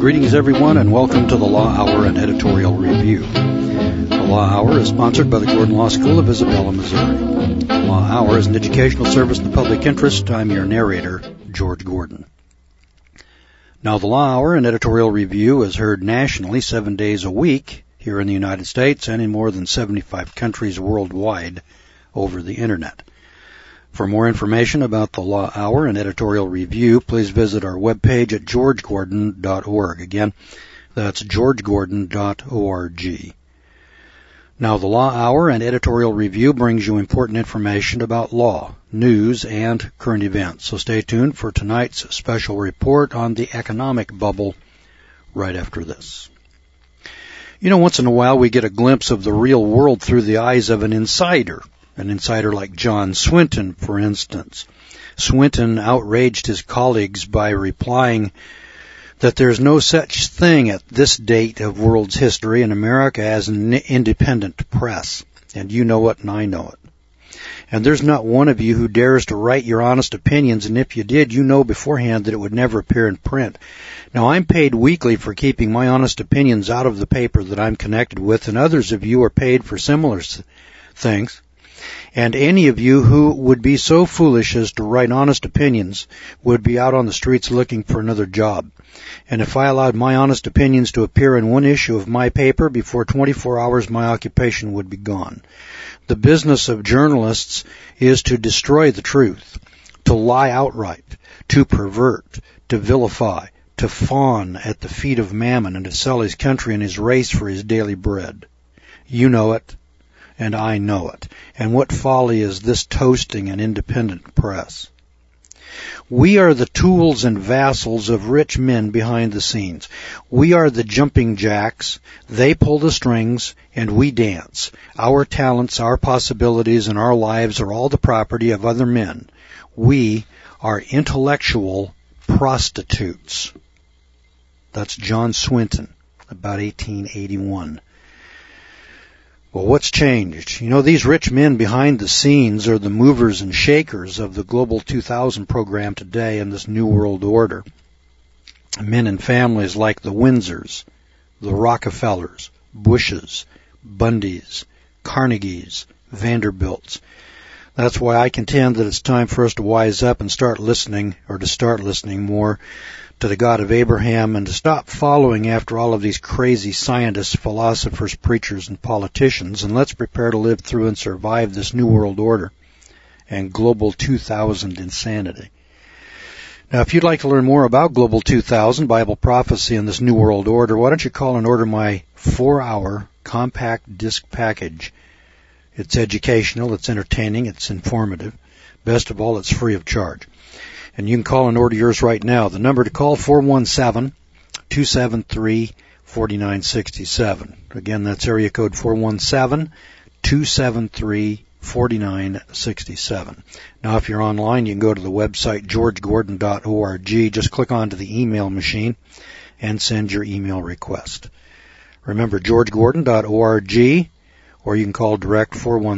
Greetings, everyone, and welcome to the Law Hour and Editorial Review. The Law Hour is sponsored by the Gordon Law School of Isabella, Missouri. The Law Hour is an educational service in the public interest. I'm your narrator, George Gordon. Now, the Law Hour and Editorial Review is heard nationally 7 days a week here in the United States and in more than 75 countries worldwide over the Internet. For more information about the Law Hour and Editorial Review, please visit our webpage at georgegordon.org. Again, that's georgegordon.org. Now, the Law Hour and Editorial Review brings you important information about law, news, and current events. So stay tuned for tonight's special report on the economic bubble right after this. You know, once in a while we get a glimpse of the real world through the eyes of an insider like John Swinton, for instance. Swinton outraged his colleagues by replying that there's no such thing at this date of world's history in America as an independent press. And you know it and I know it. And there's not one of you who dares to write your honest opinions, and if you did, you know beforehand that it would never appear in print. Now, I'm paid weekly for keeping my honest opinions out of the paper that I'm connected with, and others of you are paid for similar things. And any of you who would be so foolish as to write honest opinions would be out on the streets looking for another job. And if I allowed my honest opinions to appear in one issue of my paper, before 24 hours my occupation would be gone. The business of journalists is to destroy the truth, to lie outright, to pervert, to vilify, to fawn at the feet of Mammon, and to sell his country and his race for his daily bread. You know it, and I know it. And what folly is this toasting an independent press? We are the tools and vassals of rich men behind the scenes. We are the jumping jacks. They pull the strings, and we dance. Our talents, our possibilities, and our lives are all the property of other men. We are intellectual prostitutes. That's John Swinton, about 1881. Well, what's changed? You know, these rich men behind the scenes are the movers and shakers of the Global 2000 program today in this New World Order. Men and families like the Windsors, the Rockefellers, Bushes, Bundys, Carnegies, Vanderbilts. That's why I contend that it's time for us to wise up and start listening more to the God of Abraham and to stop following after all of these crazy scientists, philosophers, preachers, and politicians, and let's prepare to live through and survive this New World Order and Global 2000 insanity. Now, if you'd like to learn more about Global 2000, Bible prophecy, and this New World Order, why don't you call and order my 4-hour compact disc package. It's educational, it's entertaining, it's informative. Best of all, it's free of charge. And you can call and order yours right now. The number to call, 417-273-4967. Again, that's area code 417-273-4967. Now, if you're online, you can go to the website georgegordon.org. Just click onto the email machine and send your email request. Remember, georgegordon.org, or you can call direct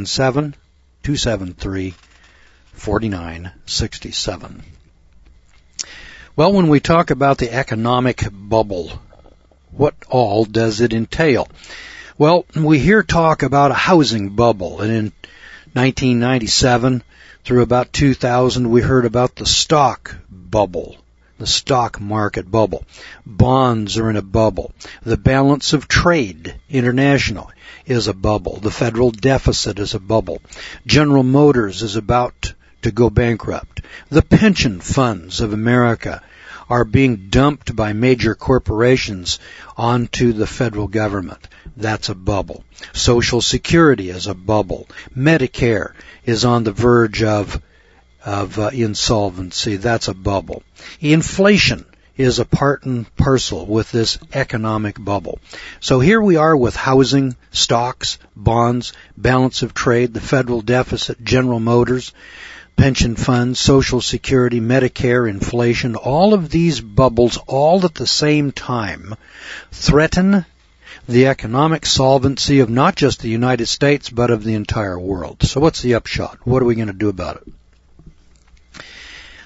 417-273-4967. Well, when we talk about the economic bubble, what all does it entail? Well, we hear talk about a housing bubble, and in 1997 through about 2000, we heard about the stock bubble, the stock market bubble. Bonds are in a bubble. The balance of trade international is a bubble. The federal deficit is a bubble. General Motors is about to go bankrupt. The pension funds of America are being dumped by major corporations onto the federal government. That's a bubble. Social Security is a bubble. Medicare is on the verge of insolvency. That's a bubble. Inflation is a part and parcel with this economic bubble. So here we are with housing, stocks, bonds, balance of trade, the federal deficit, General Motors, pension funds, Social Security, Medicare, inflation. All of these bubbles all at the same time threaten the economic solvency of not just the United States, but of the entire world. So what's the upshot? What are we going to do about it?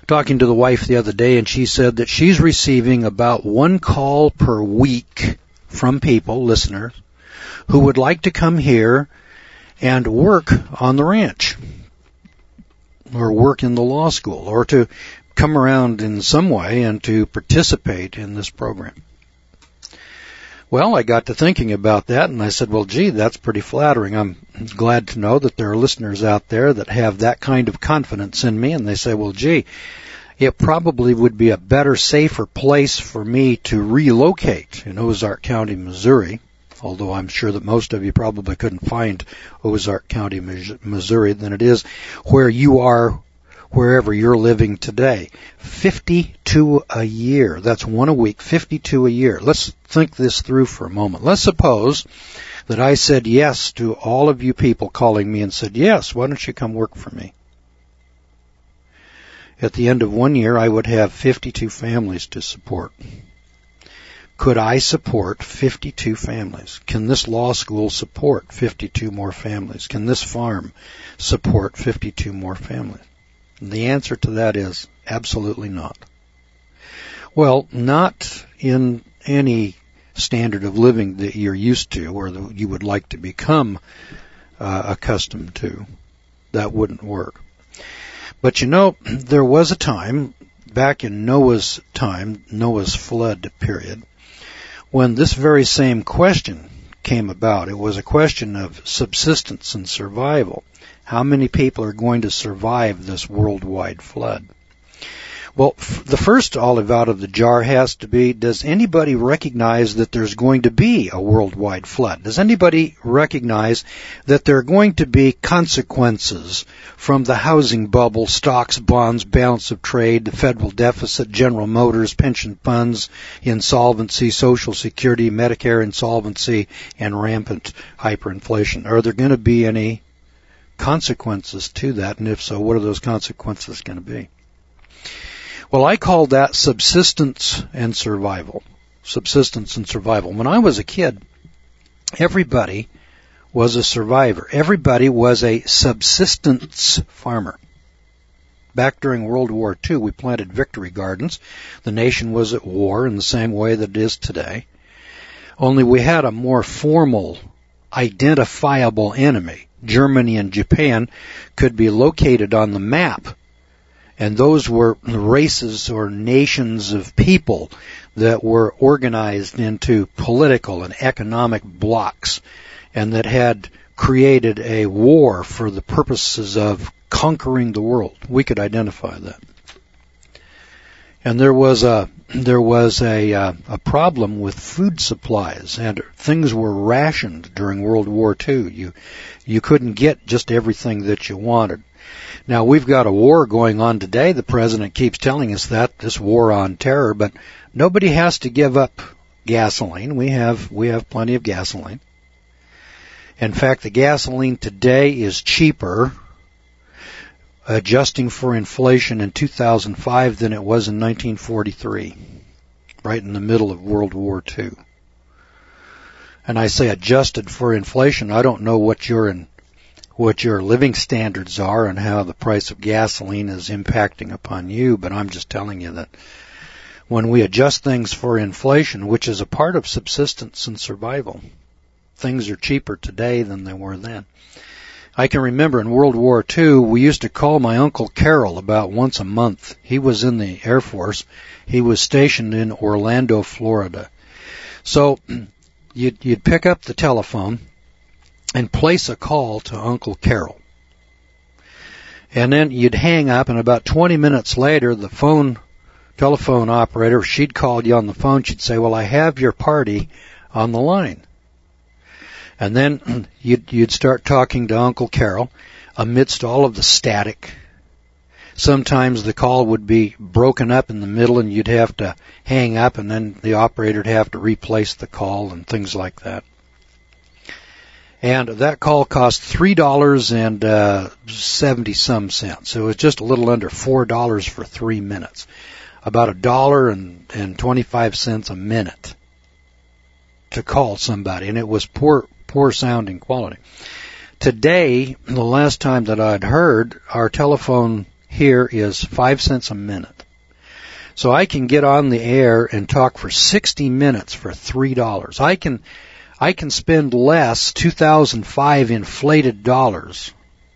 talking to the wife the other day, and she said that she's receiving about 1 call per week from people, listeners, who would like to come here and work on the ranch, or work in the law school, or to come around in some way and to participate in this program. Well, I got to thinking about that, and I said, well, gee, that's pretty flattering. I'm glad to know that there are listeners out there that have that kind of confidence in me, and they say, well, gee, it probably would be a better, safer place for me to relocate in Ozark County, Missouri, although I'm sure that most of you probably couldn't find Ozark County, Missouri, than it is where you are, wherever you're living today. 52 a year. That's 1 a week, 52 a year. Let's think this through for a moment. Let's suppose that I said yes to all of you people calling me and said, yes, why don't you come work for me? At the end of 1 year, I would have 52 families to support. Could I support 52 families? Can this law school support 52 more families? Can this farm support 52 more families? And the answer to that is absolutely not. Well, not in any standard of living that you're used to or that you would like to become accustomed to. That wouldn't work. But you know, there was a time, back in Noah's time, Noah's flood period, when this very same question came about. It was a question of subsistence and survival. How many people are going to survive this worldwide flood? Well, the first olive out of the jar has to be, does anybody recognize that there's going to be a worldwide flood? Does anybody recognize that there are going to be consequences from the housing bubble, stocks, bonds, balance of trade, the federal deficit, General Motors, pension funds, insolvency, Social Security, Medicare insolvency, and rampant hyperinflation? Are there going to be any consequences to that? And if so, what are those consequences going to be? Well, I call that subsistence and survival. Subsistence and survival. When I was a kid, everybody was a survivor. Everybody was a subsistence farmer. Back during World War II, we planted victory gardens. The nation was at war in the same way that it is today. Only we had a more formal, identifiable enemy. Germany and Japan could be located on the map. And those were races or nations of people that were organized into political and economic blocs and that had created a war for the purposes of conquering the world. We could identify that. And there was a problem with food supplies, and things were rationed during World War II. You couldn't get just everything that you wanted. Now, we've got a war going on today. The president keeps telling us that, this war on terror, but nobody has to give up gasoline. We have plenty of gasoline. In fact, the gasoline today is cheaper, adjusting for inflation in 2005 than it was in 1943, right in the middle of World War II. And I say adjusted for inflation. I don't know what your living standards are and how the price of gasoline is impacting upon you, but I'm just telling you that when we adjust things for inflation, which is a part of subsistence and survival, things are cheaper today than they were then. I can remember in World War II, we used to call my Uncle Carol about once a month. He was in the Air Force. He was stationed in Orlando, Florida. So you'd pick up the telephone and place a call to Uncle Carol. And then you'd hang up, and about 20 minutes later, the telephone operator, she'd call you on the phone, she'd say, well, I have your party on the line. And then you'd start talking to Uncle Carol amidst all of the static. Sometimes the call would be broken up in the middle, and you'd have to hang up, and then the operator would have to replace the call and things like that. And that call cost $3.70-some cents. So it was just a little under $4 for 3 minutes. About $1.25 a minute to call somebody. And it was poor sounding quality. Today, the last time that I'd heard, our telephone here is 5 cents a minute. So I can get on the air and talk for 60 minutes for $3. I can spend less 2005 inflated dollars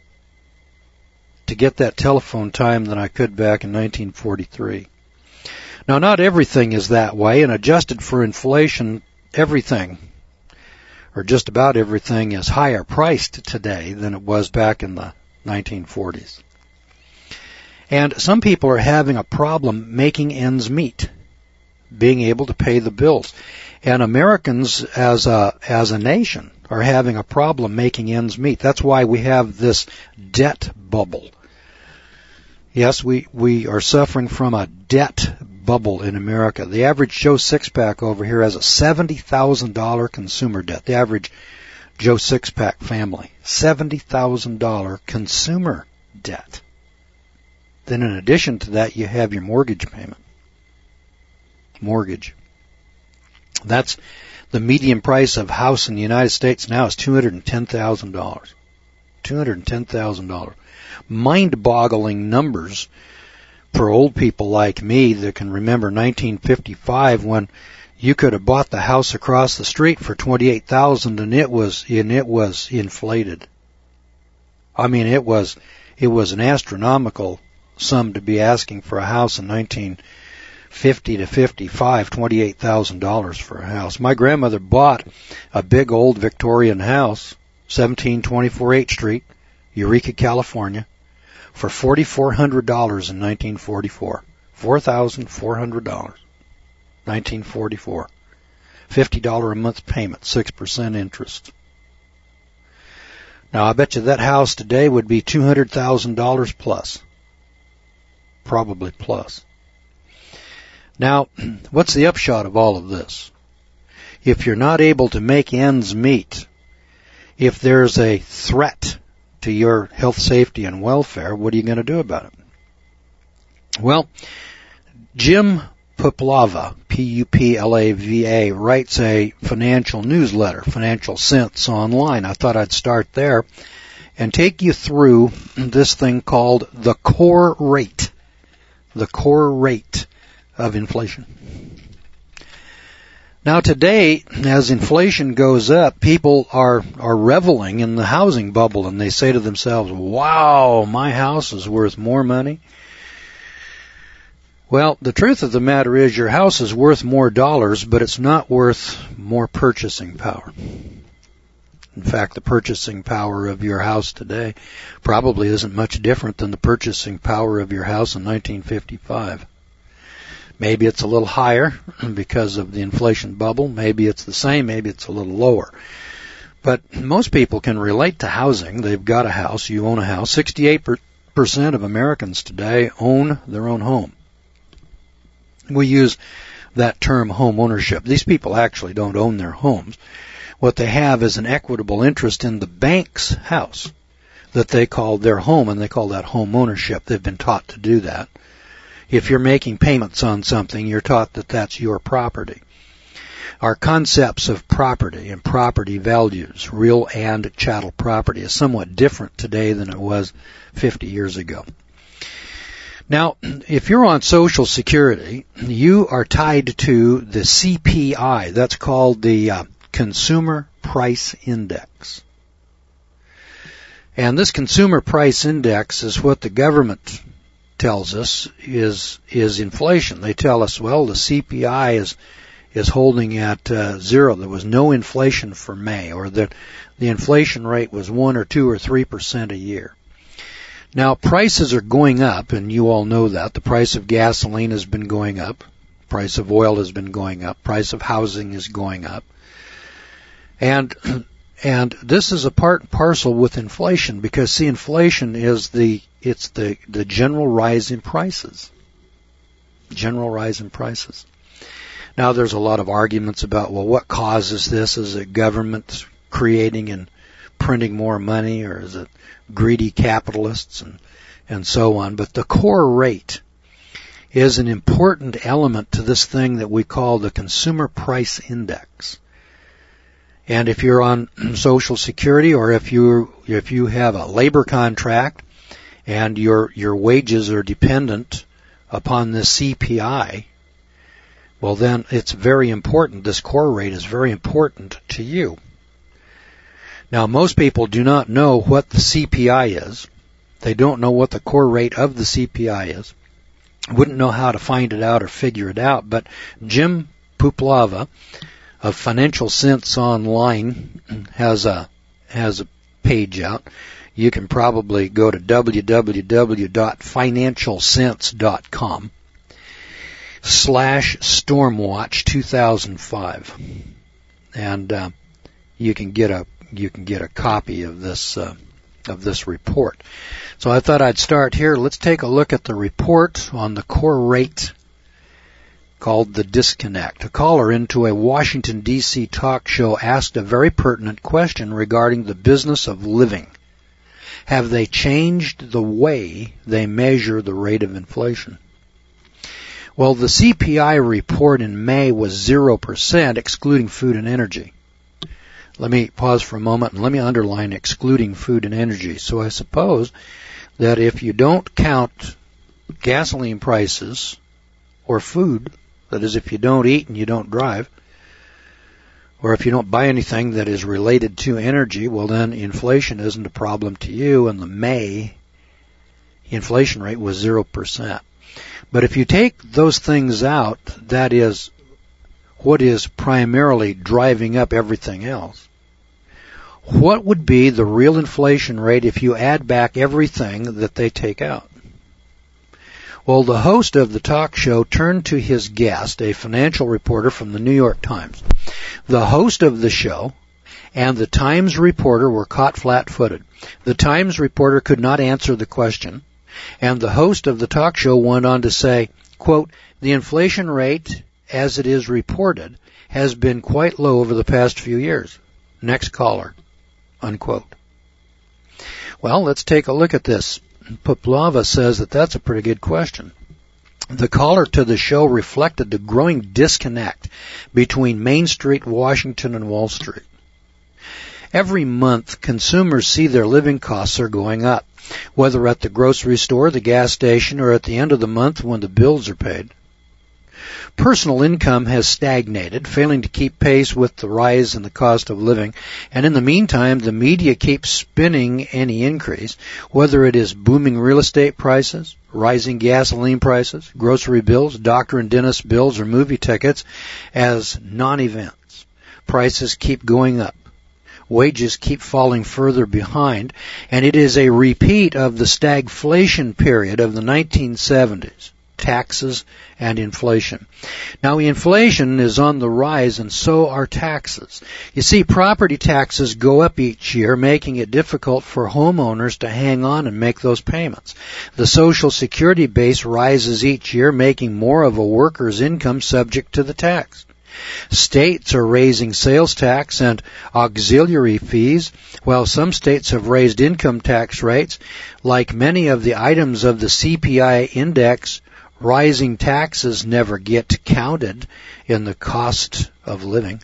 to get that telephone time than I could back in 1943. Now, not everything is that way, and adjusted for inflation, everything, or just about everything, is higher priced today than it was back in the 1940s. And some people are having a problem making ends meet, being able to pay the bills. And Americans as a nation are having a problem making ends meet. That's why we have this debt bubble. Yes, we are suffering from a debt bubble in America. The average Joe Sixpack over here has a $70,000 consumer debt. The average Joe Sixpack family, $70,000 consumer debt. Then in addition to that, you have your mortgage payment. Mortgage. That's the median price of a house in the United States now is $210,000. $210,000. Mind-boggling numbers for old people like me that can remember 1955 when you could have bought the house across the street for $28,000 and it was inflated. I mean, it was an astronomical sum to be asking for a house in 1950 to 55, $28,000 for a house. My grandmother bought a big old Victorian house, 1724 8th Street, Eureka, California, for $4,400 in 1944. $4,400. 1944. $50 a month payment, 6% interest. Now, I bet you that house today would be $200,000 plus. Probably plus. Now, what's the upshot of all of this? If you're not able to make ends meet, if there's a threat to your health, safety, and welfare, what are you going to do about it? Well, Jim Puplava, P-U-P-L-A-V-A, writes a financial newsletter, Financial Sense Online. I thought I'd start there and take you through this thing called the core rate. The core rate of inflation. Now today, as inflation goes up, people are reveling in the housing bubble and they say to themselves, wow, my house is worth more money. Well, the truth of the matter is your house is worth more dollars, but it's not worth more purchasing power. In fact, the purchasing power of your house today probably isn't much different than the purchasing power of your house in 1955. Maybe it's a little higher because of the inflation bubble. Maybe it's the same. Maybe it's a little lower. But most people can relate to housing. They've got a house. You own a house. 68% of Americans today own their own home. We use that term home ownership. These people actually don't own their homes. What they have is an equitable interest in the bank's house that they call their home, and they call that home ownership. They've been taught to do that. If you're making payments on something, you're taught that that's your property. Our concepts of property and property values, real and chattel property, is somewhat different today than it was 50 years ago. Now, if you're on Social Security, you are tied to the CPI. That's called the Consumer Price Index. And this Consumer Price Index is what the government tells us is inflation. They tell us, well, the CPI is holding at 0. There was no inflation for May, or that the inflation rate was 1 or 2 or 3% a year. Now, prices are going up, and you all know that. The price of gasoline has been going up. Price of oil has been going up. Price of housing is going up. And this is a part and parcel with inflation, because, see, inflation is the general rise in prices. General rise in prices. Now, there's a lot of arguments about, well, what causes this? Is it government creating and printing more money, or is it greedy capitalists and so on? But the core rate is an important element to this thing that we call the Consumer Price Index. And if you're on Social Security, or if you have a labor contract and your wages are dependent upon the CPI, well then it's very important. This core rate is very important to you. Now most people do not know what the CPI is. They don't know what the core rate of the CPI is. Wouldn't know how to find it out or figure it out, but Jim Puplava of Financial Sense Online has a page out. You can probably go to www.financialsense.com/Stormwatch 2005, and you can get a copy of this report. So I thought I'd start here. Let's take a look at the report on the core rate called The Disconnect. A caller into a Washington, D.C. talk show asked a very pertinent question regarding the business of living. Have they changed the way they measure the rate of inflation? Well, the CPI report in May was 0%, excluding food and energy. Let me pause for a moment and let me underline excluding food and energy. So I suppose that if you don't count gasoline prices or food, that is, if you don't eat and you don't drive, or if you don't buy anything that is related to energy, well then inflation isn't a problem to you, and the May inflation rate was 0%. But if you take those things out, that is what is primarily driving up everything else. What would be the real inflation rate if you add back everything that they take out? Well, the host of the talk show turned to his guest, a financial reporter from the New York Times. The host of the show and the Times reporter were caught flat-footed. The Times reporter could not answer the question, and the host of the talk show went on to say, quote, "The inflation rate, as it is reported, has been quite low over the past few years. Next caller," unquote. Well, let's take a look at this. Puplava says that that's a pretty good question. The caller to the show reflected the growing disconnect between Main Street, Washington, and Wall Street. Every month, consumers see their living costs are going up, whether at the grocery store, the gas station, or at the end of the month when the bills are paid. Personal income has stagnated, failing to keep pace with the rise in the cost of living, and in the meantime, the media keeps spinning any increase, whether it is booming real estate prices, rising gasoline prices, grocery bills, doctor and dentist bills, or movie tickets, as non-events. Prices keep going up. Wages keep falling further behind, and it is a repeat of the stagflation period of the 1970s. Taxes and inflation. Now, inflation is on the rise, and so are taxes. You see, property taxes go up each year, making it difficult for homeowners to hang on and make those payments. The Social Security base rises each year, making more of a worker's income subject to the tax. States are raising sales tax and auxiliary fees, while some states have raised income tax rates. Like many of the items of the CPI index, rising taxes never get counted in the cost of living.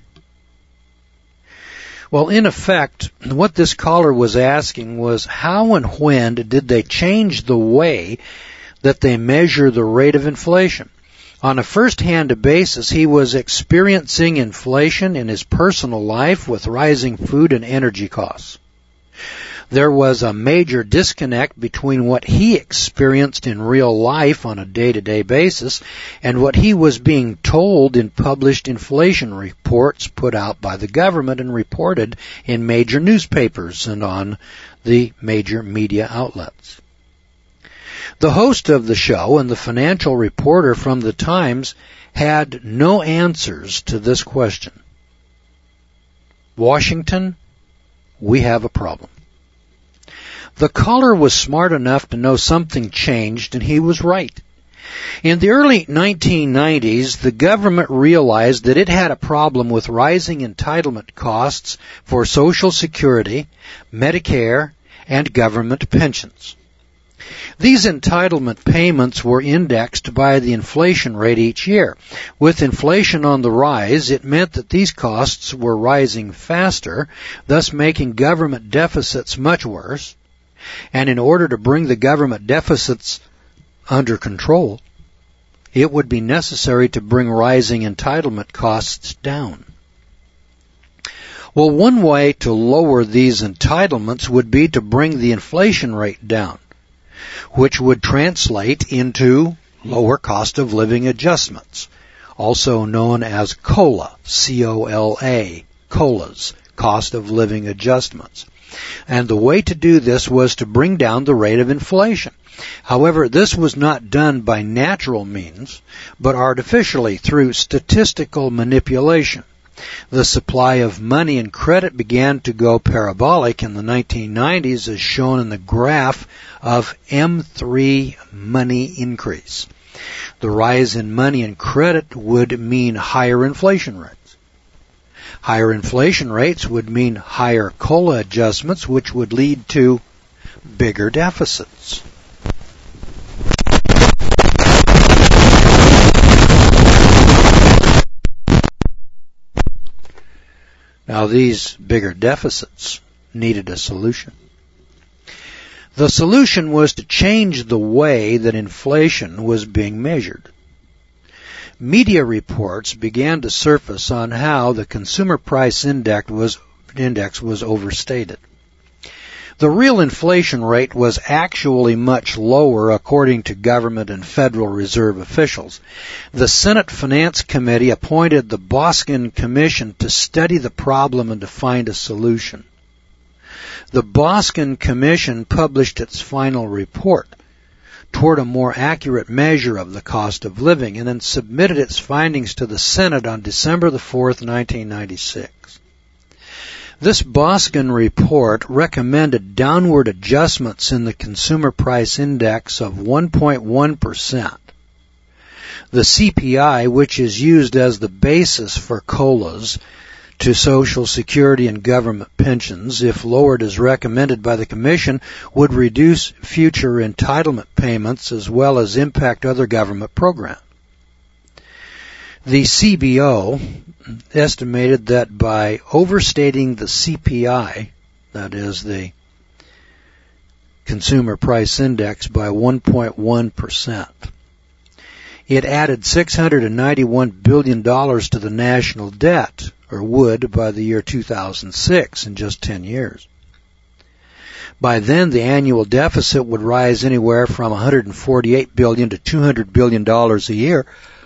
Well, in effect, what this caller was asking was how and when did they change the way that they measure the rate of inflation? On a first-hand basis, he was experiencing inflation in his personal life with rising food and energy costs. There was a major disconnect between what he experienced in real life on a day-to-day basis and what he was being told in published inflation reports put out by the government and reported in major newspapers and on the major media outlets. The host of the show and the financial reporter from the Times had no answers to this question. Washington, we have a problem. The caller was smart enough to know something changed, and he was right. In the early 1990s, the government realized that it had a problem with rising entitlement costs for Social Security, Medicare, and government pensions. These entitlement payments were indexed by the inflation rate each year. With inflation on the rise, it meant that these costs were rising faster, thus making government deficits much worse. And in order to bring the government deficits under control, it would be necessary to bring rising entitlement costs down. Well, one way to lower these entitlements would be to bring the inflation rate down, which would translate into lower cost of living adjustments, also known as COLA, C-O-L-A, COLAs, cost of living adjustments. And the way to do this was to bring down the rate of inflation. However, this was not done by natural means, but artificially through statistical manipulation. The supply of money and credit began to go parabolic in the 1990s, as shown in the graph of M3 money increase. The rise in money and credit would mean higher inflation rates. Higher inflation rates would mean higher COLA adjustments, which would lead to bigger deficits. Now, these bigger deficits needed a solution. The solution was to change the way that inflation was being measured. Media reports began to surface on how the Consumer Price Index was overstated. The real inflation rate was actually much lower, according to government and Federal Reserve officials. The Senate Finance Committee appointed the Boskin Commission to study the problem and to find a solution. The Boskin Commission published its final report toward a more accurate measure of the cost of living and then submitted its findings to the Senate on December the 4th, 1996. This Boskin report recommended downward adjustments in the Consumer Price Index of 1.1%. The CPI, which is used as the basis for COLAs to Social Security and government pensions, if lowered as recommended by the Commission, would reduce future entitlement payments as well as impact other government programs. The CBO estimated that by overstating the CPI, that is the Consumer Price Index, by 1.1%, it added $691 billion to the national debt, or would by the year 2006, in just 10 years. By then, the annual deficit would rise anywhere from $148 billion to $200 billion a year,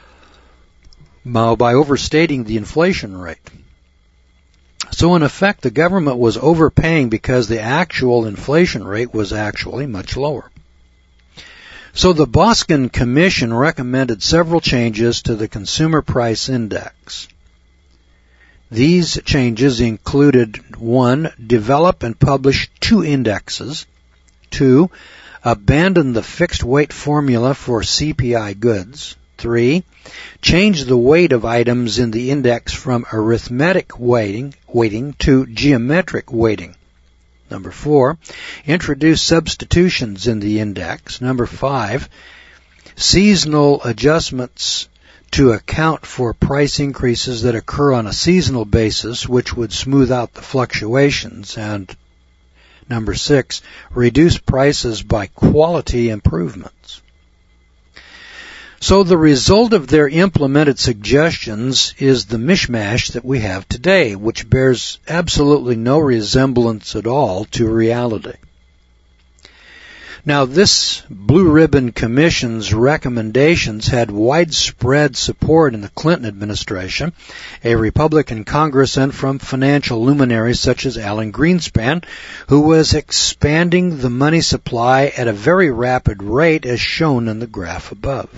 by overstating the inflation rate. So in effect, the government was overpaying because the actual inflation rate was actually much lower. So the Boskin Commission recommended several changes to the Consumer Price Index. These changes included 1. Develop and publish 2 indexes. 2. Abandon the fixed weight formula for CPI goods. 3. Change the weight of items in the index from arithmetic weighting to geometric weighting. 4. Introduce substitutions in the index. 5. Seasonal adjustments to account for price increases that occur on a seasonal basis, which would smooth out the fluctuations. And 6. Reduce prices by quality improvements. So the result of their implemented suggestions is the mishmash that we have today, which bears absolutely no resemblance at all to reality. Now, this Blue Ribbon Commission's recommendations had widespread support in the Clinton administration, a Republican Congress, and from financial luminaries such as Alan Greenspan, who was expanding the money supply at a very rapid rate, as shown in the graph above.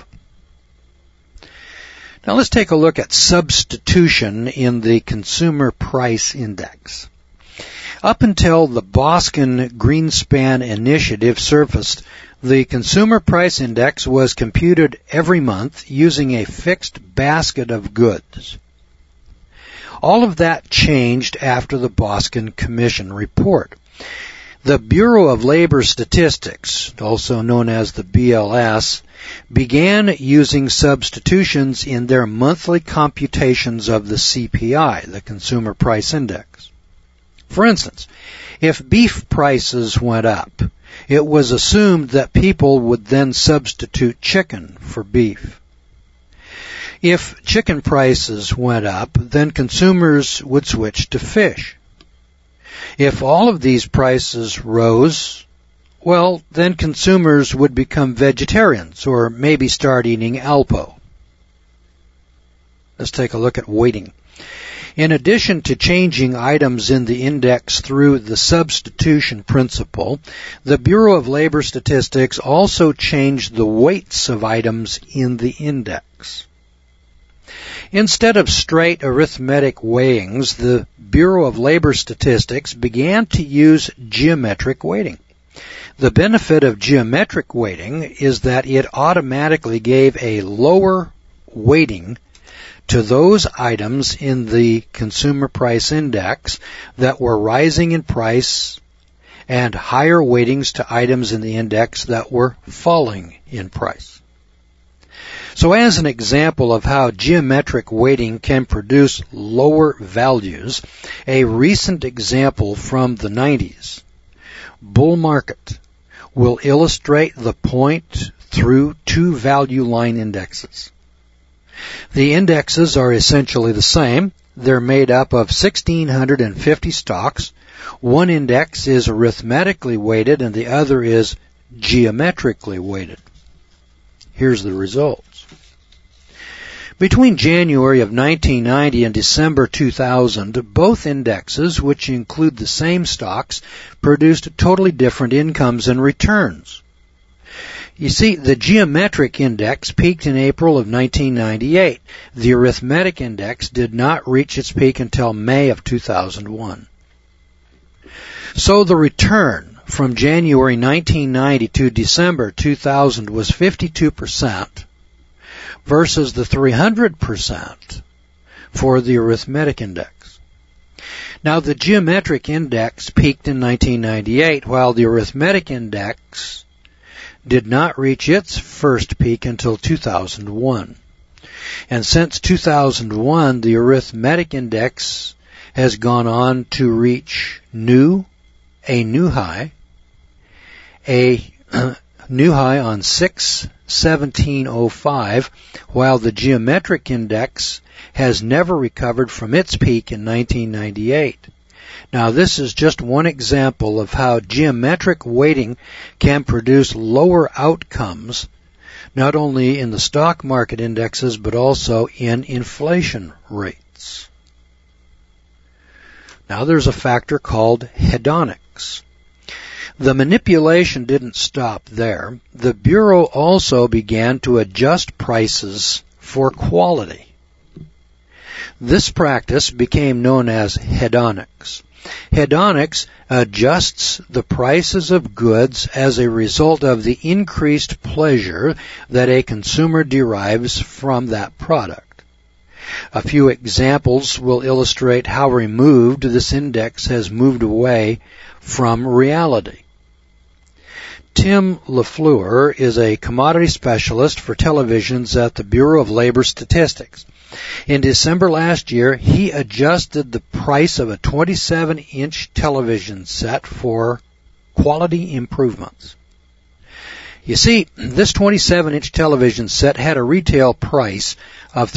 Now let's take a look at substitution in the Consumer Price Index. Up until the Boskin-Greenspan initiative surfaced, the Consumer Price Index was computed every month using a fixed basket of goods. All of that changed after the Boskin Commission report. The Bureau of Labor Statistics, also known as the BLS, began using substitutions in their monthly computations of the CPI, the Consumer Price Index. For instance, if beef prices went up, it was assumed that people would then substitute chicken for beef. If chicken prices went up, then consumers would switch to fish. If all of these prices rose, well, then consumers would become vegetarians or maybe start eating Alpo. Let's take a look at weighting. In addition to changing items in the index through the substitution principle, the Bureau of Labor Statistics also changed the weights of items in the index. Instead of straight arithmetic weighings, the Bureau of Labor Statistics began to use geometric weighting. The benefit of geometric weighting is that it automatically gave a lower weighting to those items in the Consumer Price Index that were rising in price and higher weightings to items in the index that were falling in price. So as an example of how geometric weighting can produce lower values, a recent example from the 90s, bull market, will illustrate the point through two value line indexes. The indexes are essentially the same. They're made up of 1,650 stocks. One index is arithmetically weighted and the other is geometrically weighted. Here's the results. Between January of 1990 and December 2000, both indexes, which include the same stocks, produced totally different incomes and returns. You see, the geometric index peaked in April of 1998. The arithmetic index did not reach its peak until May of 2001. So the return from January 1990 to December 2000 was 52% versus the 300% for the arithmetic index. Now, the geometric index peaked in 1998, while the arithmetic index did not reach its first peak until 2001. And since 2001, the arithmetic index has gone on to reach a new high on 6/17/05, while the geometric index has never recovered from its peak in 1998. Now, this is just one example of how geometric weighting can produce lower outcomes, not only in the stock market indexes, but also in inflation rates. Now, there's a factor called hedonics. The manipulation didn't stop there. The Bureau also began to adjust prices for quality. This practice became known as hedonics. Hedonics adjusts the prices of goods as a result of the increased pleasure that a consumer derives from that product. A few examples will illustrate how removed this index has moved away from reality. Tim LaFleur is a commodity specialist for televisions at the Bureau of Labor Statistics. In December last year, he adjusted the price of a 27-inch television set for quality improvements. You see, this 27-inch television set had a retail price of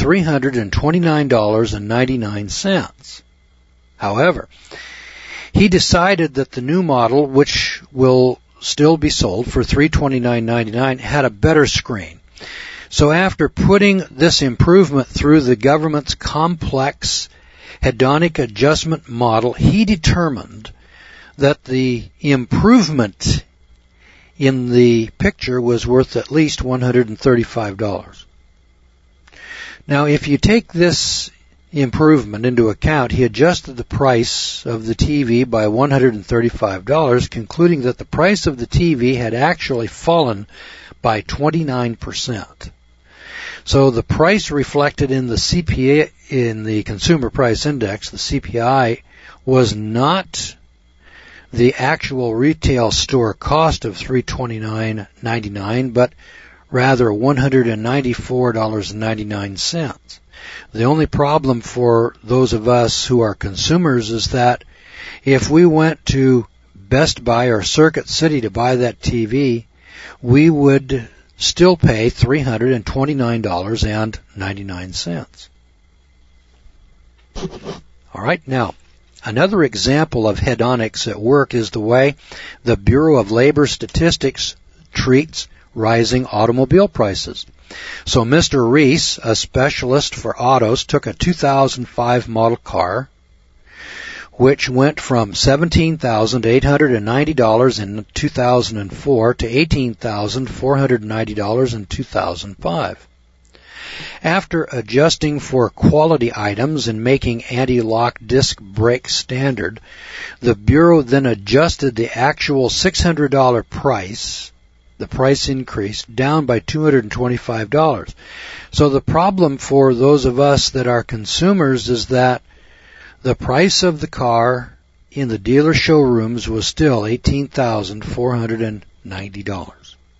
$329.99. However, he decided that the new model, which will still be sold for $329.99, had a better screen. So after putting this improvement through the government's complex hedonic adjustment model, he determined that the improvement in the picture was worth at least $135. Now, if you take this improvement into account, he adjusted the price of the TV by $135, concluding that the price of the TV had actually fallen by 29%. So the price reflected in the CPI, in the Consumer Price Index, the CPI, was not the actual retail store cost of $329.99, but rather $194.99. The only problem for those of us who are consumers is that if we went to Best Buy or Circuit City to buy that TV, we would still pay $329.99. All right, now, another example of hedonics at work is the way the Bureau of Labor Statistics treats rising automobile prices. So Mr. Reese, a specialist for autos, took a 2005 model car, which went from $17,890 in 2004 to $18,490 in 2005. After adjusting for quality items and making anti-lock disc brakes standard, the Bureau then adjusted the actual $600 price. The price increased down by $225. So the problem for those of us that are consumers is that the price of the car in the dealer showrooms was still $18,490.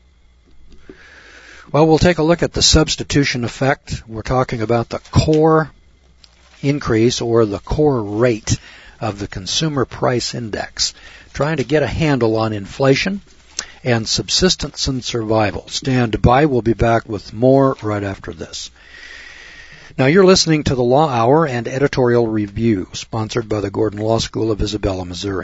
Well, we'll take a look at the substitution effect. We're talking about the core increase or the core rate of the consumer price index, trying to get a handle on inflation and subsistence and survival. Stand by. We'll be back with more right after this. Now, you're listening to the Law Hour and Editorial Review, sponsored by the Gordon Law School of Isabella, Missouri.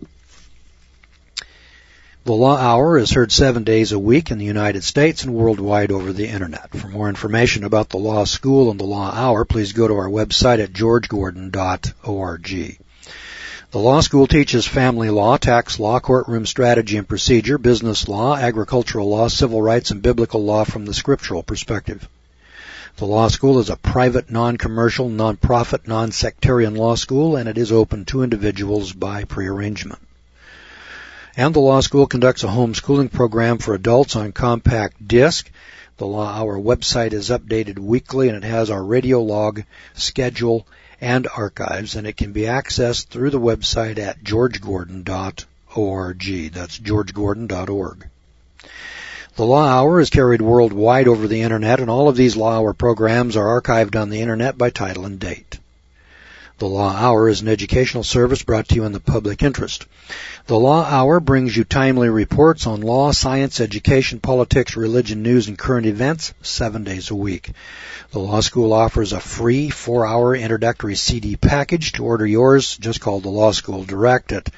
The Law Hour is heard 7 days a week in the United States and worldwide over the Internet. For more information about the Law School and the Law Hour, please go to our website at georgegordon.org. The law school teaches family law, tax law, courtroom strategy and procedure, business law, agricultural law, civil rights, and biblical law from the scriptural perspective. The law school is a private, non-commercial, non-profit, non-sectarian law school, and it is open to individuals by prearrangement. And the law school conducts a homeschooling program for adults on compact disc. The Law Hour website is updated weekly, and it has our radio log, schedule, and archives, and it can be accessed through the website at georgegordon.org. That's georgegordon.org. The Law Hour is carried worldwide over the Internet, and all of these Law Hour programs are archived on the Internet by title and date. The Law Hour is an educational service brought to you in the public interest. The Law Hour brings you timely reports on law, science, education, politics, religion, news, and current events 7 days a week. The Law School offers a free 4-hour introductory CD package. To order yours, just call the Law School direct at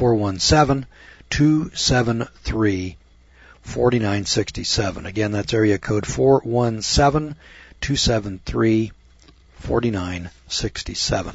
417-273-4967. Again, that's area code 417-273-4967.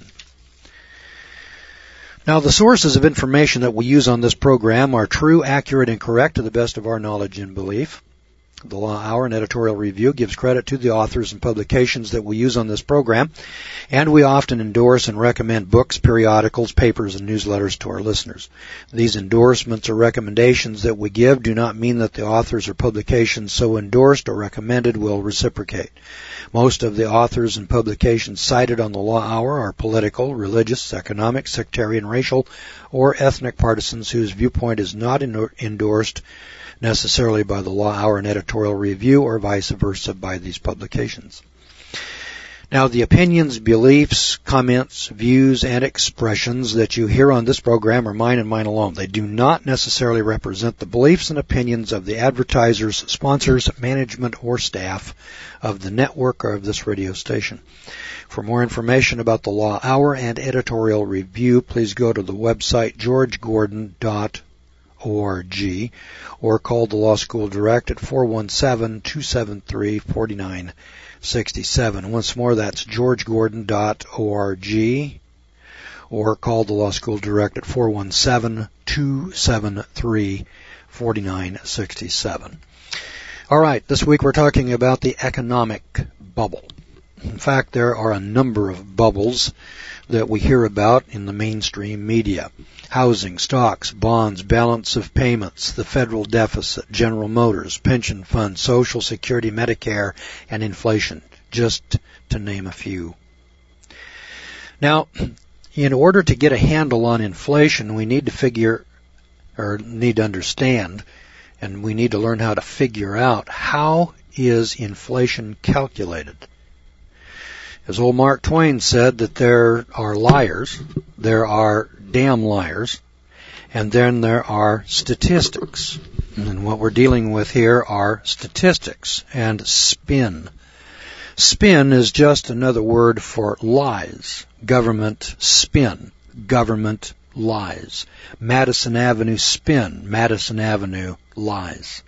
Now, the sources of information that we use on this program are true, accurate, and correct to the best of our knowledge and belief. The Law Hour and Editorial Review gives credit to the authors and publications that we use on this program, and we often endorse and recommend books, periodicals, papers, and newsletters to our listeners. These endorsements or recommendations that we give do not mean that the authors or publications so endorsed or recommended will reciprocate. Most of the authors and publications cited on the Law Hour are political, religious, economic, sectarian, racial, or ethnic partisans whose viewpoint is not endorsed necessarily by the Law Hour and Editorial Review or vice versa by these publications. Now, the opinions, beliefs, comments, views, and expressions that you hear on this program are mine and mine alone. They do not necessarily represent the beliefs and opinions of the advertisers, sponsors, management, or staff of the network or of this radio station. For more information about the Law Hour and Editorial Review, please go to the website georgegordon.org or call the Law School direct at 417-273-4967. Once more, that's georgegordon.org or call the Law School direct at 417-273-4967. All right, this week we're talking about the economic bubble. In fact, there are a number of bubbles that we hear about in the mainstream media. Housing, stocks, bonds, balance of payments, the federal deficit, General Motors, pension funds, Social Security, Medicare, and inflation, just to name a few. Now, in order to get a handle on inflation, we need to understand, and we need to learn how to figure out how is inflation calculated. As old Mark Twain said, that there are liars, there are damn liars, And then there are statistics. And what we're dealing with here are statistics and spin. Spin is just another word for lies. Government spin. Government lies. Madison Avenue spin. Madison Avenue lies.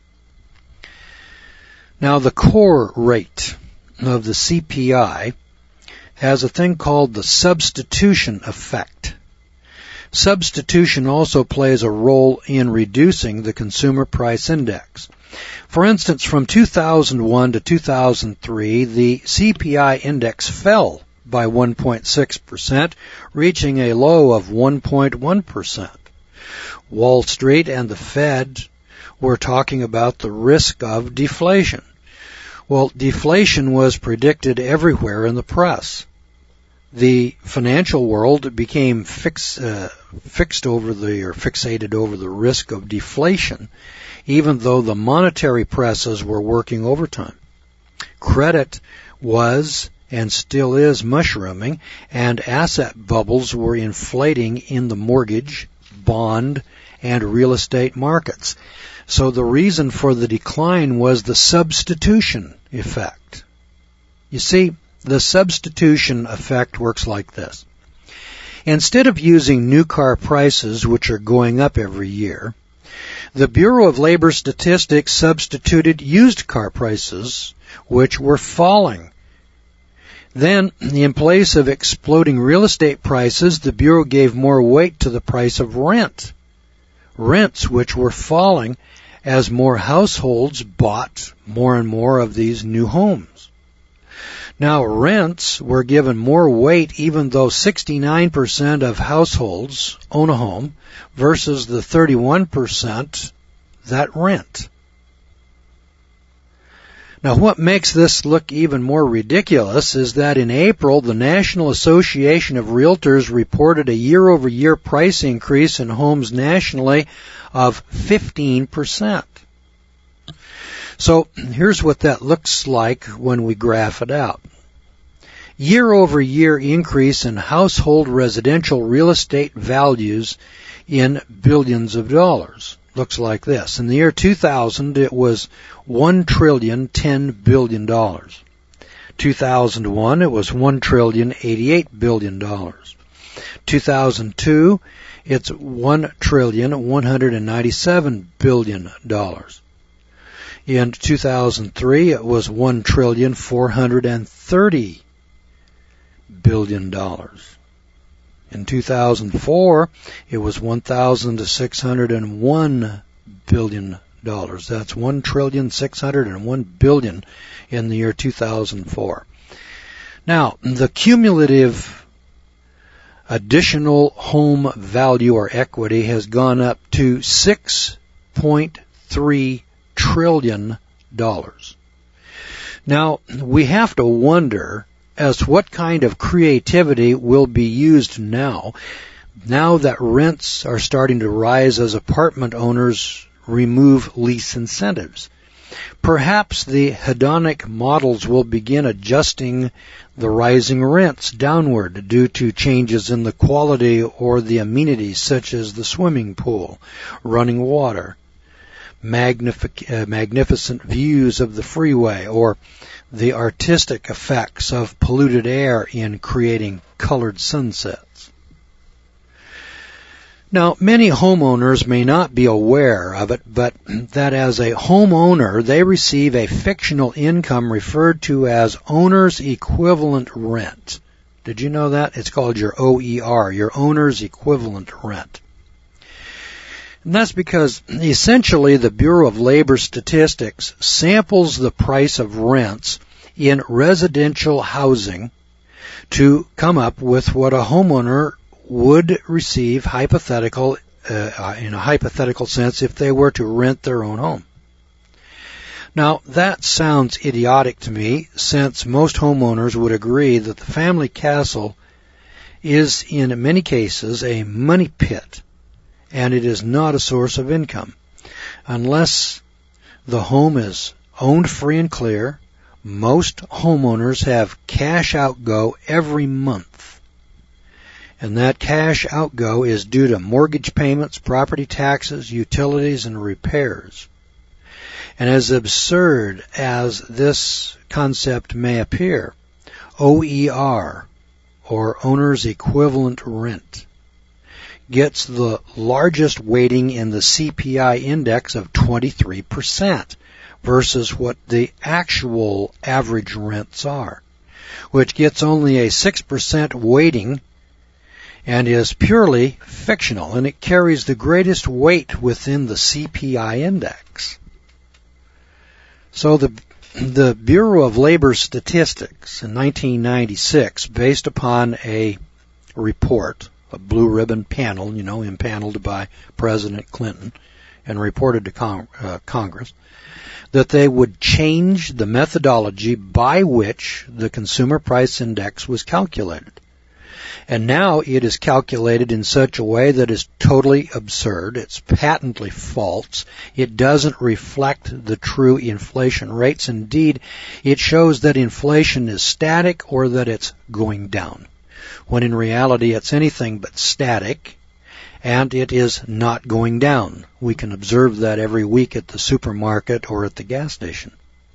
Now the core rate of the CPI has a thing called the substitution effect. Substitution also plays a role in reducing the consumer price index. For instance, from 2001 to 2003, the CPI index fell by 1.6%, reaching a low of 1.1%. Wall Street and the Fed were talking about the risk of deflation. Well, deflation was predicted everywhere in the press. The financial world became fixated over the risk of deflation, even though the monetary presses were working overtime. Credit was and still is mushrooming, and asset bubbles were inflating in the mortgage, bond, and real estate markets. So the reason for the decline was the substitution effect. You see, the substitution effect works like this. Instead of using new car prices, which are going up every year, the Bureau of Labor Statistics substituted used car prices, which were falling. Then, in place of exploding real estate prices, the Bureau gave more weight to the price of rent. Rents, which were falling as more households bought more and more of these new homes. Now, rents were given more weight even though 69% of households own a home versus the 31% that rent. Now, what makes this look even more ridiculous is that in April, the National Association of Realtors reported a year-over-year price increase in homes nationally of 15%. So here's what that looks like when we graph it out. Year-over-year increase in household residential real estate values in billions of dollars. Looks like this. In the year 2000, it was $1,010 billion. 2001, it was $1,088 billion. 2002, it's $1,197 billion. In 2003, it was $1,430 billion. In 2004, it was $1,601 billion. That's $1,601 billion in the year 2004. Now, the cumulative additional home value or equity has gone up to $6.3 trillion. Now, we have to wonder as to what kind of creativity will be used now that rents are starting to rise as apartment owners remove lease incentives. Perhaps the hedonic models will begin adjusting the rising rents downward due to changes in the quality or the amenities such as the swimming pool, running water, magnificent views of the freeway, or the artistic effects of polluted air in creating colored sunsets. Now, many homeowners may not be aware of it, but that as a homeowner, they receive a fictional income referred to as owner's equivalent rent. Did you know that? It's called your OER, your owner's equivalent rent. And that's because essentially the Bureau of Labor Statistics samples the price of rents in residential housing to come up with what a homeowner would receive in a hypothetical sense if they were to rent their own home. Now, that sounds idiotic to me, since most homeowners would agree that the family castle is in many cases a money pit, and it is not a source of income. Unless the home is owned free and clear, most homeowners have cash outgo every month. And that cash outgo is due to mortgage payments, property taxes, utilities, and repairs. And as absurd as this concept may appear, OER, or Owner's Equivalent Rent, gets the largest weighting in the CPI index of 23% versus what the actual average rents are, which gets only a 6% weighting and is purely fictional, and it carries the greatest weight within the CPI index. So the Bureau of Labor Statistics in 1996, based upon a report, a blue ribbon panel, impaneled by President Clinton and reported to Congress, that they would change the methodology by which the Consumer Price Index was calculated. And now it is calculated in such a way that is totally absurd. It's patently false. It doesn't reflect the true inflation rates. Indeed, it shows that inflation is static or that it's going down, when in reality it's anything but static, and it is not going down. We can observe that every week at the supermarket or at the gas station.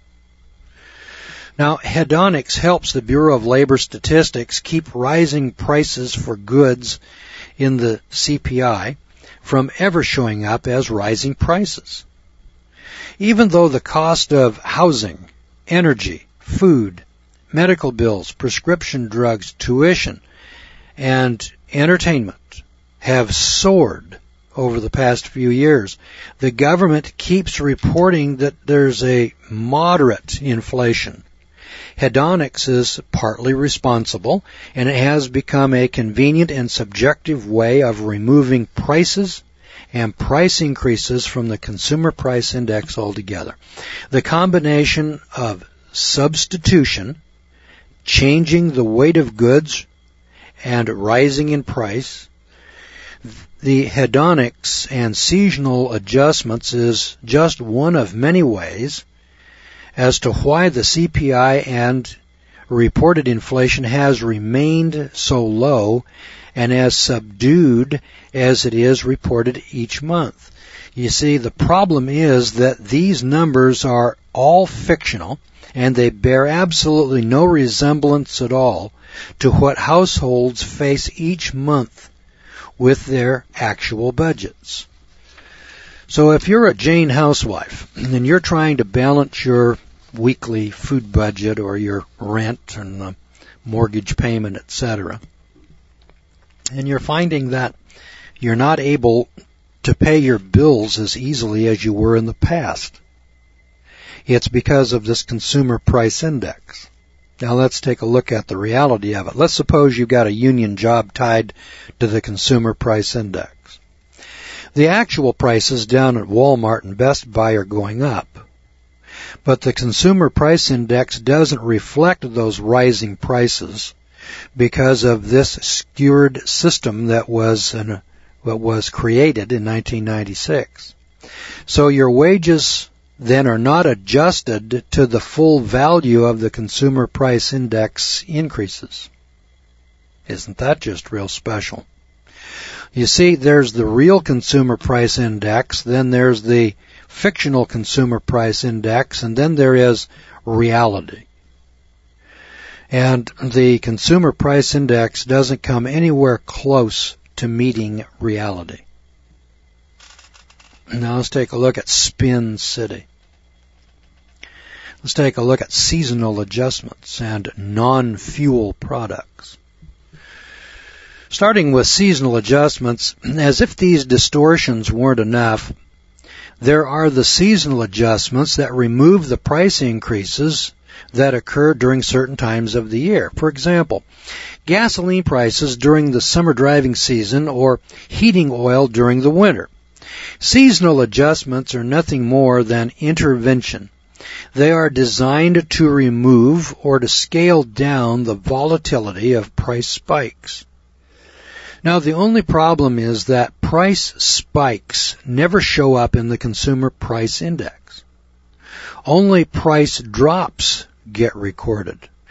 Now, hedonics helps the Bureau of Labor Statistics keep rising prices for goods in the CPI from ever showing up as rising prices. Even though the cost of housing, energy, food, medical bills, prescription drugs, tuition, and entertainment have soared over the past few years, the government keeps reporting that there's a moderate inflation. Hedonics is partly responsible, and it has become a convenient and subjective way of removing prices and price increases from the Consumer Price Index altogether. The combination of substitution, changing the weight of goods, and rising in price, the hedonics and seasonal adjustments is just one of many ways as to why the CPI and reported inflation has remained so low and as subdued as it is reported each month. You see, the problem is that these numbers are all fictional, and they bear absolutely no resemblance at all to what households face each month with their actual budgets. So if you're a Jane housewife and you're trying to balance your weekly food budget or your rent and the mortgage payment, etc., and you're finding that you're not able to pay your bills as easily as you were in the past, it's because of this Consumer Price Index. Now let's take a look at the reality of it. Let's suppose you've got a union job tied to the Consumer Price Index. The actual prices down at Walmart and Best Buy are going up, but the Consumer Price Index doesn't reflect those rising prices because of this skewed system that was created in 1996. So your wages then are not adjusted to the full value of the Consumer Price Index increases. Isn't that just real special? You see, there's the real Consumer Price Index, then there's the fictional Consumer Price Index, and then there is reality. And the Consumer Price Index doesn't come anywhere close to meeting reality. Now let's take a look at Spin City. Let's take a look at seasonal adjustments and non-fuel products. Starting with seasonal adjustments, as if these distortions weren't enough, there are the seasonal adjustments that remove the price increases that occur during certain times of the year. For example, gasoline prices during the summer driving season or heating oil during the winter. Seasonal adjustments are nothing more than intervention. They are designed to remove or to scale down the volatility of price spikes. Now, the only problem is that price spikes never show up in the Consumer Price Index. Only price drops get recorded.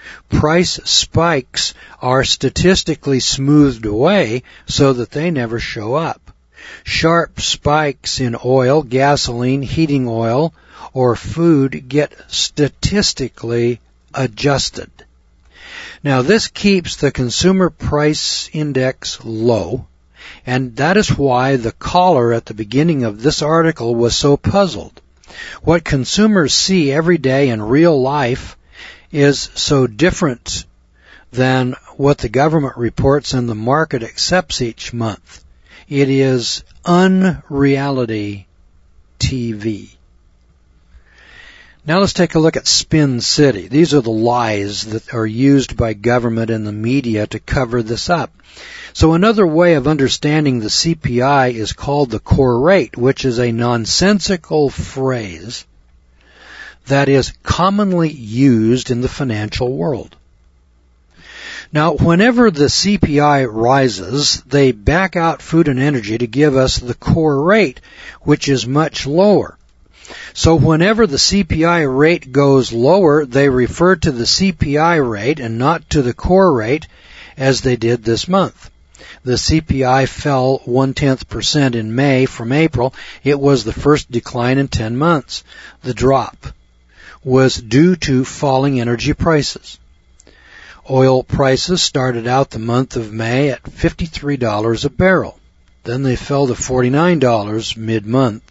Price spikes are statistically smoothed away so that they never show up. Sharp spikes in oil, gasoline, heating oil, or food get statistically adjusted. Now, this keeps the consumer price index low, and that is why the caller at the beginning of this article was so puzzled. What consumers see every day in real life is so different than what the government reports and the market accepts each month. It is unreality TV. Now let's take a look at Spin City. These are the lies that are used by government and the media to cover this up. So another way of understanding the CPI is called the core rate, which is a nonsensical phrase that is commonly used in the financial world. Now, whenever the CPI rises, they back out food and energy to give us the core rate, which is much lower. So whenever the CPI rate goes lower, they refer to the CPI rate and not to the core rate as they did this month. The CPI fell 0.1% in May from April. It was the first decline in 10 months. The drop was due to falling energy prices. Oil prices started out the month of May at $53 a barrel. Then they fell to $49 mid-month,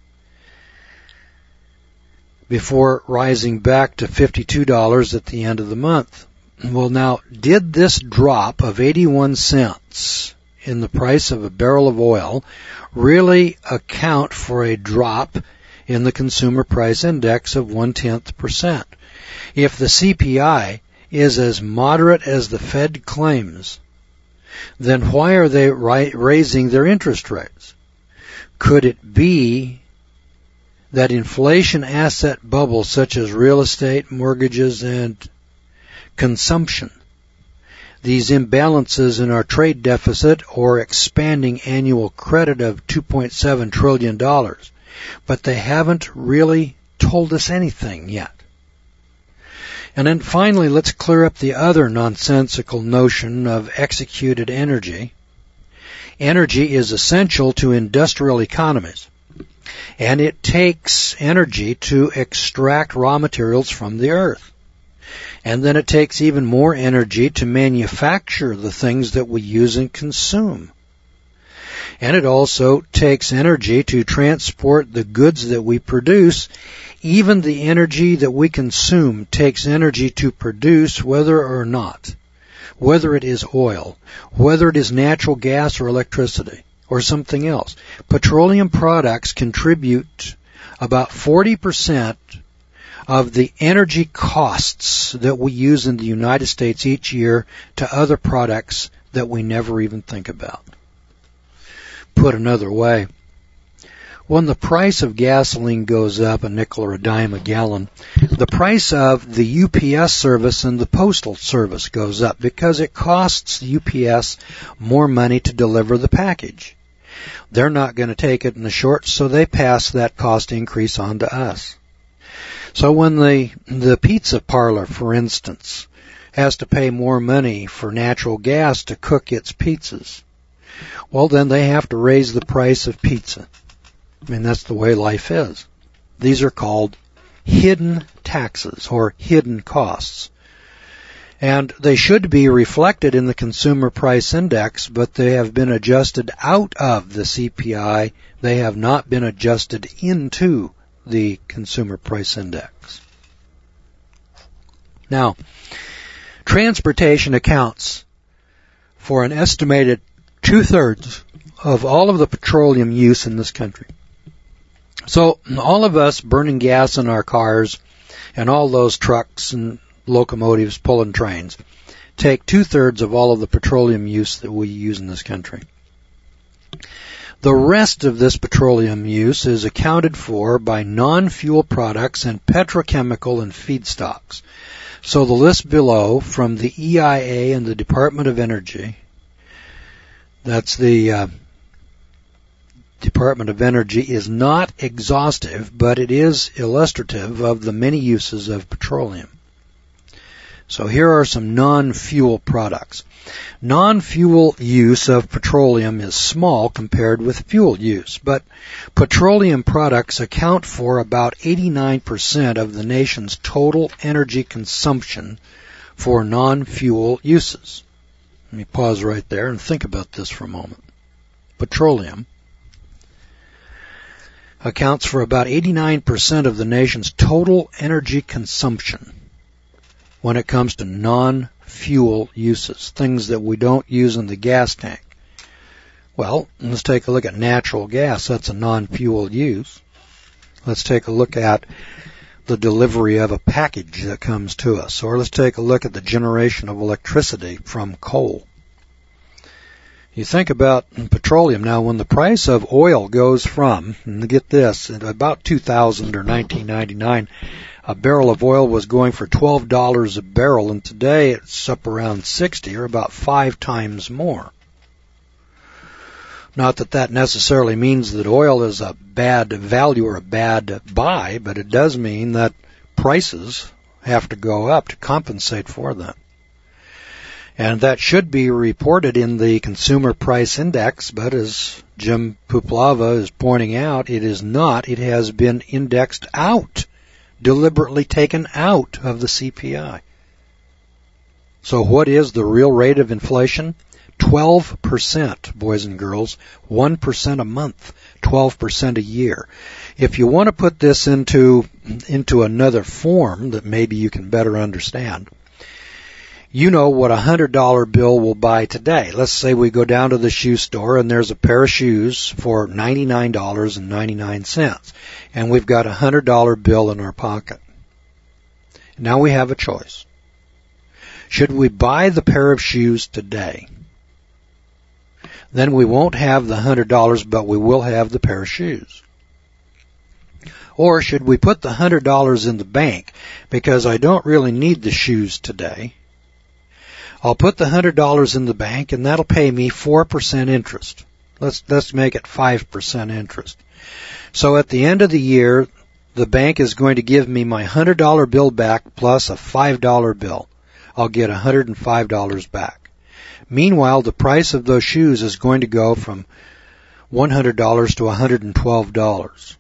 before rising back to $52 at the end of the month. Well, now, did this drop of 81 cents in the price of a barrel of oil really account for a drop in the consumer price index of 0.1%? If the CPI is as moderate as the Fed claims, then why are they raising their interest rates? Could it be that inflation asset bubbles such as real estate, mortgages, and consumption, these imbalances in our trade deficit or expanding annual credit of $2.7 trillion, but they haven't really told us anything yet. And then finally, let's clear up the other nonsensical notion of executed energy. Energy is essential to industrial economies, and it takes energy to extract raw materials from the earth. And then it takes even more energy to manufacture the things that we use and consume. And it also takes energy to transport the goods that we produce. Even the energy that we consume takes energy to produce, whether or not, whether it is oil, whether it is natural gas or electricity, or something else. Petroleum products contribute about 40% of the energy costs that we use in the United States each year to other products that we never even think about. Put another way, when the price of gasoline goes up a nickel or a dime a gallon, the price of the UPS service and the postal service goes up because it costs the UPS more money to deliver the package. They're not going to take it in the short, so they pass that cost increase on to us. So when the pizza parlor, for instance, has to pay more money for natural gas to cook its pizzas, well, then they have to raise the price of pizza. I mean, that's the way life is. These are called hidden taxes or hidden costs. And they should be reflected in the consumer price index, but they have been adjusted out of the CPI. They have not been adjusted into the consumer price index. Now, transportation accounts for an estimated 2/3 of all of the petroleum use in this country. So all of us burning gas in our cars and all those trucks and locomotives pulling trains take 2/3 of all of the petroleum use that we use in this country. The rest of this petroleum use is accounted for by non-fuel products and petrochemical and feedstocks. So the list below from the EIA and the Department of Energy, that's the Department of Energy, is not exhaustive, but it is illustrative of the many uses of petroleum. So here are some non-fuel products. Non-fuel use of petroleum is small compared with fuel use, but petroleum products account for about 89% of the nation's total energy consumption for non-fuel uses. Let me pause right there and think about this for a moment. Petroleum accounts for about 89% of the nation's total energy consumption when it comes to non-fuel uses, things that we don't use in the gas tank. Well, let's take a look at natural gas. That's a non-fuel use. Let's take a look at the delivery of a package that comes to us. Or let's take a look at the generation of electricity from coal. You think about petroleum. Now, when the price of oil goes from, and get this, at about 2000 or 1999, a barrel of oil was going for $12 a barrel, and today it's up around 60, or about 5 times more. Not that that necessarily means that oil is a bad value or a bad buy, but it does mean that prices have to go up to compensate for that. And that should be reported in the Consumer Price Index, but as Jim Puplava is pointing out, it is not. It has been indexed out, deliberately taken out of the CPI. So what is the real rate of inflation? 12%, boys and girls, 1% a month, 12% a year. If you want to put this into another form that maybe you can better understand, you know what a $100 bill will buy today. Let's say we go down to the shoe store and there's a pair of shoes for $99.99, and we've got a $100 bill in our pocket. Now we have a choice. Should we buy the pair of shoes today? Then we won't have the $100, but we will have the pair of shoes. Or should we put the $100 in the bank because I don't really need the shoes today? I'll put the $100 in the bank, and that'll pay me 4% interest. Let's make it 5% interest. So at the end of the year, the bank is going to give me my $100 bill back plus a $5 bill. I'll get $105 back. Meanwhile, the price of those shoes is going to go from $100 to $112.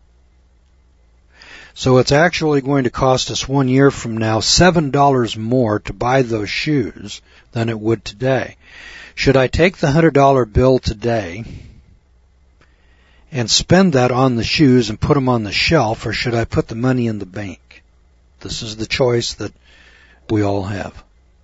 So it's actually going to cost us 1 year from now $7 more to buy those shoes than it would today. Should I take the $100 bill today and spend that on the shoes and put them on the shelf, or should I put the money in the bank? This is the choice that we all have.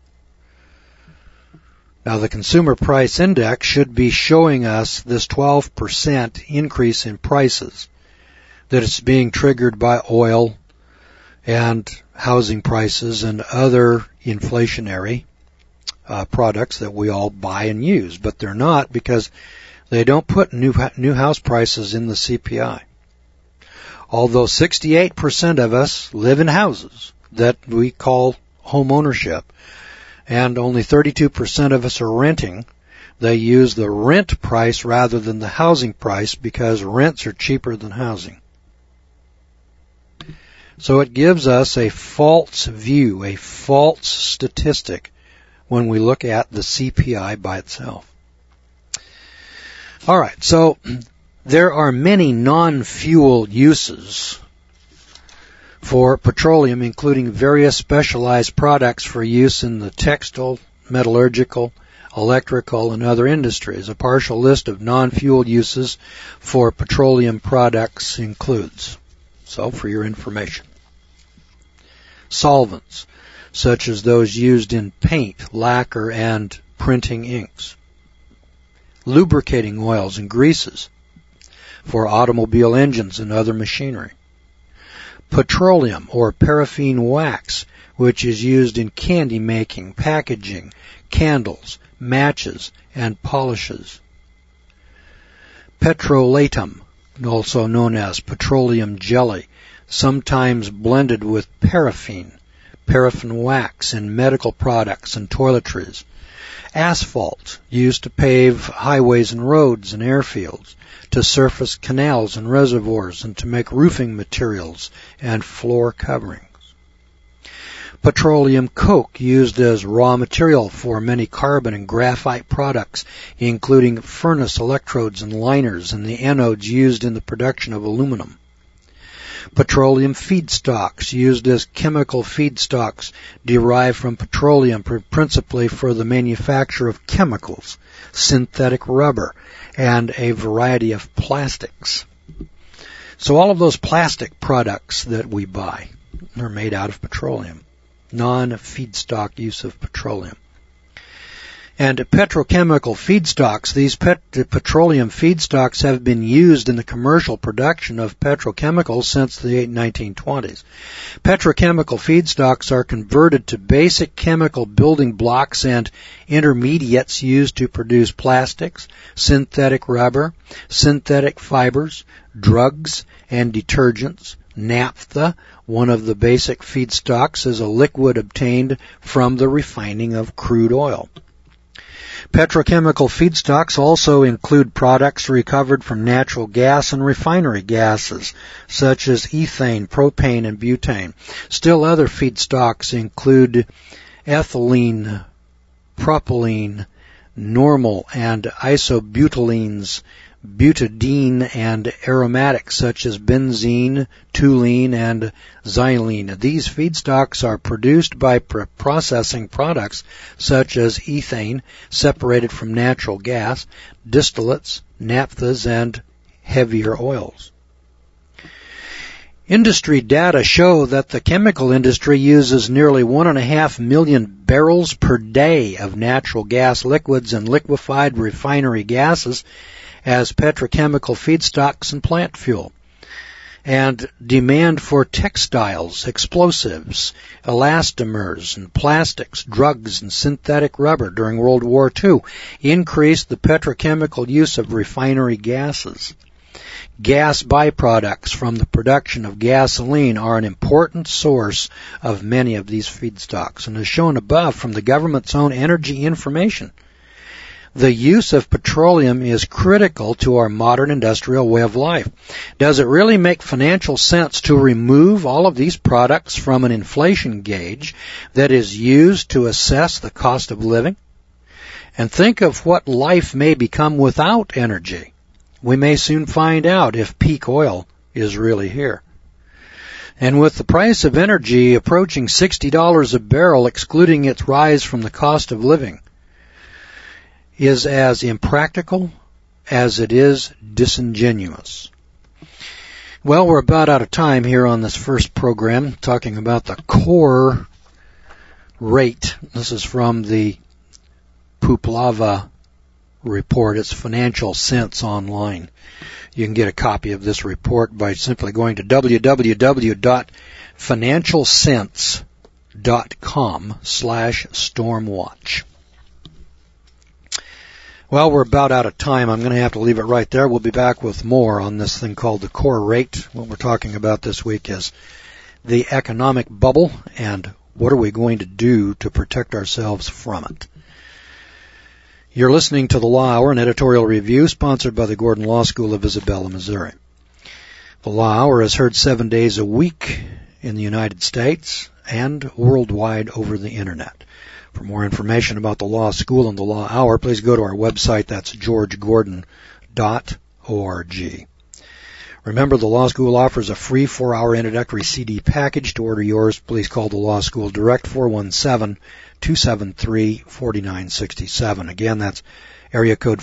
Now, the Consumer Price Index should be showing us this 12% increase in prices, that it's being triggered by oil and housing prices and other inflationary products that we all buy and use. But they're not, because they don't put new house prices in the CPI. Although 68% of us live in houses that we call home ownership, and only 32% of us are renting, they use the rent price rather than the housing price because rents are cheaper than housing. So it gives us a false view, a false statistic when we look at the CPI by itself. All right, so there are many non-fuel uses for petroleum, including various specialized products for use in the textile, metallurgical, electrical, and other industries. A partial list of non-fuel uses for petroleum products includes, so for your information, solvents, such as those used in paint, lacquer, and printing inks. Lubricating oils and greases for automobile engines and other machinery. Petroleum or paraffin wax, which is used in candy making, packaging, candles, matches, and polishes. Petrolatum, also known as petroleum jelly, sometimes blended with paraffin wax in medical products and toiletries. Asphalt, used to pave highways and roads and airfields, to surface canals and reservoirs, and to make roofing materials and floor coverings. Petroleum coke, used as raw material for many carbon and graphite products, including furnace electrodes and liners and the anodes used in the production of aluminum. Petroleum feedstocks, used as chemical feedstocks derived from petroleum, principally for the manufacture of chemicals, synthetic rubber, and a variety of plastics. So all of those plastic products that we buy are made out of petroleum, non-feedstock use of petroleum. And petrochemical feedstocks, these petroleum feedstocks have been used in the commercial production of petrochemicals since the 1920s. Petrochemical feedstocks are converted to basic chemical building blocks and intermediates used to produce plastics, synthetic rubber, synthetic fibers, drugs, and detergents. Naphtha, one of the basic feedstocks, is a liquid obtained from the refining of crude oil. Petrochemical feedstocks also include products recovered from natural gas and refinery gases, such as ethane, propane, and butane. Still other feedstocks include ethylene, propylene, normal and isobutylenes, butadiene, and aromatics such as benzene, toluene, and xylene. These feedstocks are produced by processing products such as ethane, separated from natural gas, distillates, naphthas, and heavier oils. Industry data show that the chemical industry uses nearly 1.5 million barrels per day of natural gas liquids and liquefied refinery gases as petrochemical feedstocks and plant fuel. And demand for textiles, explosives, elastomers, and plastics, drugs, and synthetic rubber during World War II increased the petrochemical use of refinery gases. Gas byproducts from the production of gasoline are an important source of many of these feedstocks, and as shown above from the government's own energy information, the use of petroleum is critical to our modern industrial way of life. Does it really make financial sense to remove all of these products from an inflation gauge that is used to assess the cost of living? And think of what life may become without energy. We may soon find out if peak oil is really here. And with the price of energy approaching $60 a barrel, excluding its rise from the cost of living, is as impractical as it is disingenuous. Well, we're about out of time here on this first program, talking about the core rate. This is from the Puplava report. It's Financial Sense online. You can get a copy of this report by simply going to www.financialsense.com/stormwatch. Well, we're about out of time. I'm going to have to leave it right there. We'll be back with more on this thing called the core rate. What we're talking about this week is the economic bubble and what are we going to do to protect ourselves from it. You're listening to the Law Hour, an editorial review sponsored by the Gordon Law School of Isabella, Missouri. The Law Hour is heard 7 days a week in the United States and worldwide over the Internet. For more information about the Law School and the Law Hour, please go to our website. That's georgegordon.org. Remember, the Law School offers a free 4-hour introductory CD package. To order yours, please call the Law School direct 417-273-4967. Again, that's area code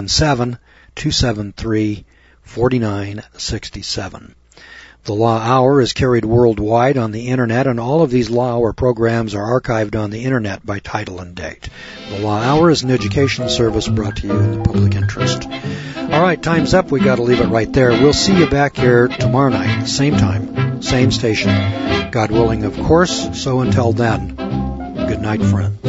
417-273-4967. The Law Hour is carried worldwide on the Internet, and all of these Law Hour programs are archived on the Internet by title and date. The Law Hour is an educational service brought to you in the public interest. All right, time's up. We got to leave it right there. We'll see you back here tomorrow night, same time, same station. God willing, of course. So until then, good night, friend.